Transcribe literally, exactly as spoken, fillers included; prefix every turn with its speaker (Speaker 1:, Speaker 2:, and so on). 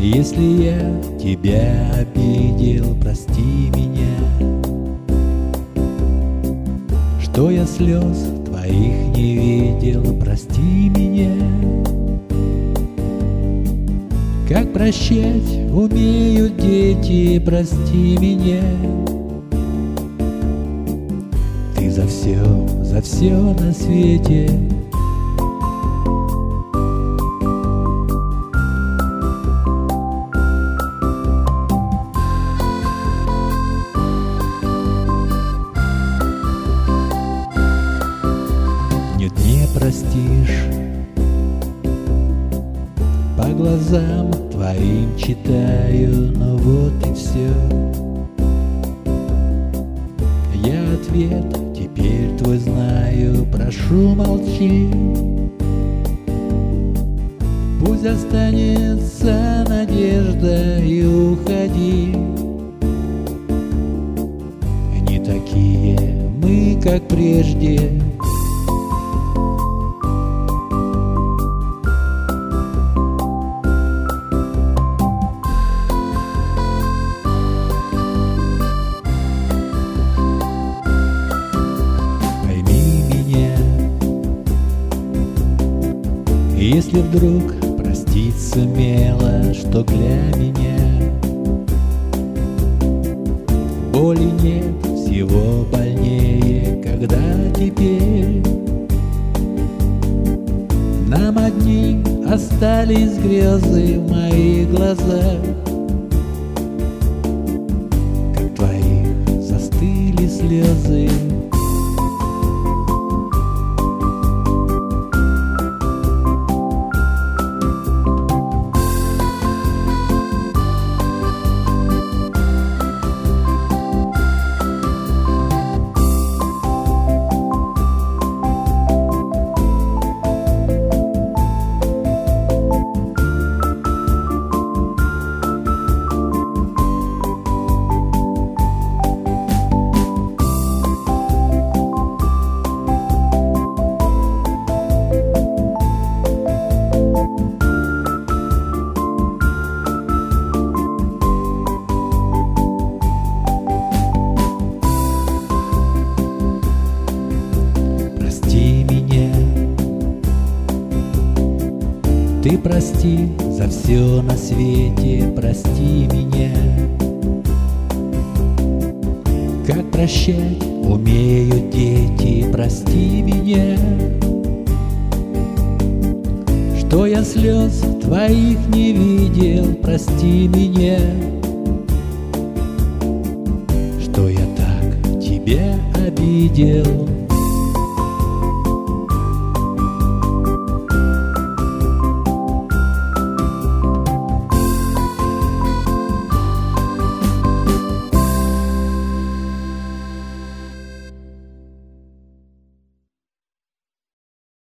Speaker 1: Если я тебя обидел, прости меня, что я слез твоих не видел, прости меня. Как прощать умеют дети, прости меня. Ты за все, за все на свете. Нет, не простишь. По глазам твоим читаю, но вот и все. Я ответ теперь твой знаю, прошу, молчи. Пусть останется надежда и уходи. Не такие мы, как прежде. Если вдруг простить сумела, что для меня боли нет, всего больнее, когда теперь нам одни остались грезы в моих глазах, как твоих застыли слезы. Ты прости за все на свете, прости меня. Как прощать умеют дети, прости меня. Что я слез твоих не видел, прости меня. Что я так тебя обидел.